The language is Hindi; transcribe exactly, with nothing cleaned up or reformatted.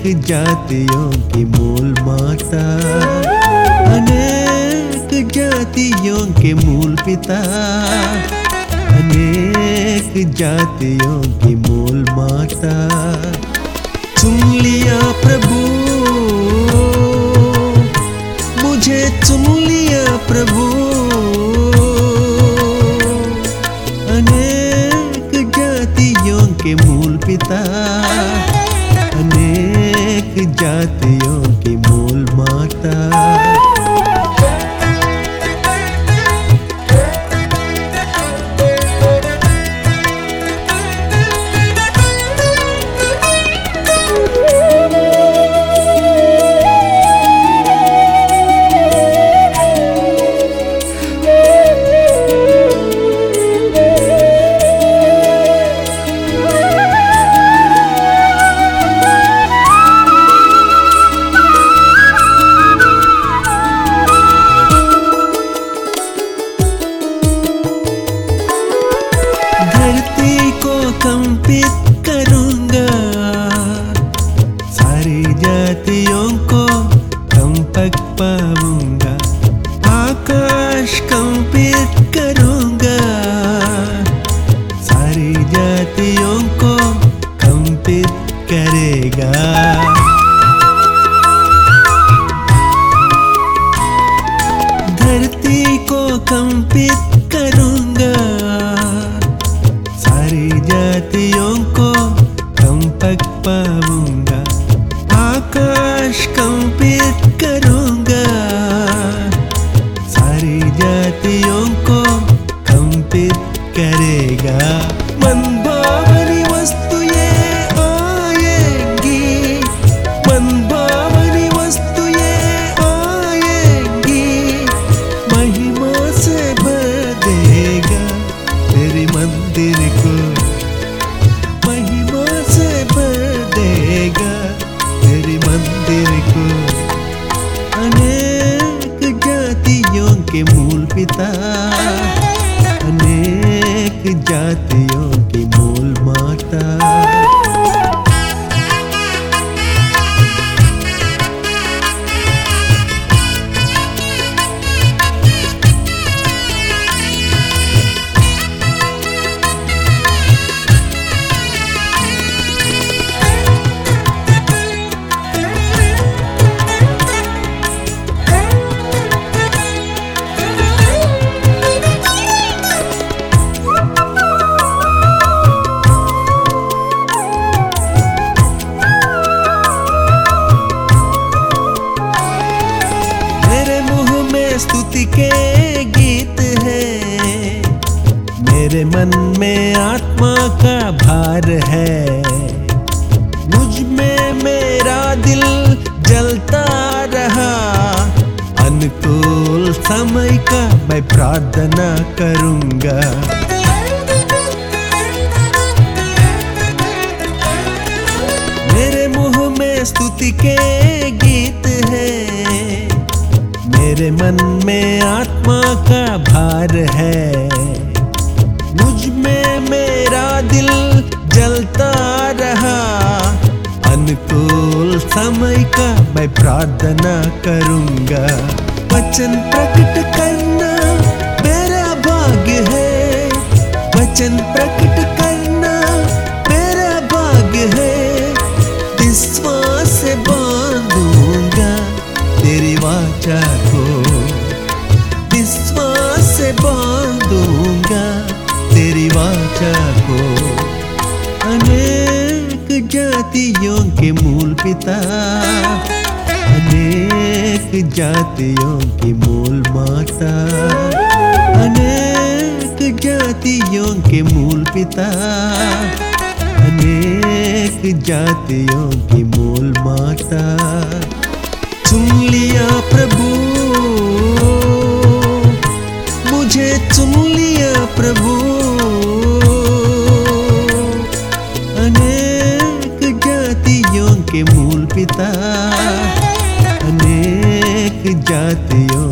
जातियों की मूल माता, अनेक जातियों के मूल पिता, अनेक जातियों की मूल माता। चुन लिया प्रभु मुझे, चुन लिया प्रभु, अनेक जातियों के मूल पिता, अनेक जातियों की मूल माता। धरती को कंपित करूंगा, सारी जातियों को कंपक पाऊंगा। आकाश कंपित करूंगा, सारी जातियों को कंपित करेगा। धरती को कंपित करूंगा, सारी जातियों को कंपक पाऊंगा। आकाश कंपित करूंगा, सारी जातियों को कंपित करेगा। मन भावनी वस्तु ये आएंगी, मन भावनी वस्तु ये आएंगी, महिमा से भर देगा तेरे मंदिर को, महिमा से भर देगा तेरे मंदिर को। अनेक जातियों के मूल पिता, अनेक जातियों की मूल माता। स्तुति के गीत है, मेरे मन में आत्मा का भार है। मुझ में मेरा दिल जलता रहा, अनुकूल समय का मैं प्रार्थना करूंगा। मेरे मुंह में स्तुति के गीत है, मेरे मन में आत्मा का भार है। मुझ में मेरा दिल जलता रहा, अनुकूल समय का मैं प्रार्थना करूंगा। वचन प्रकट करना मेरा भाग्य है, वचन प्रकट करना मेरा भाग्य है। विश्वास से बांधूंगा तेरी वाचा को, विश्वास से बांधूंगा तेरी वाचा को। अनेक जातियों के मूल पिता, अनेक जातियों की मूल माता, अनेक जातियों के मूल पिता, अनेक जातियों की मूल माता। चुन लिया प्रभु मुझे, चुन लिया प्रभु, अनेक जातियों के मूल पिता, अनेक जातियों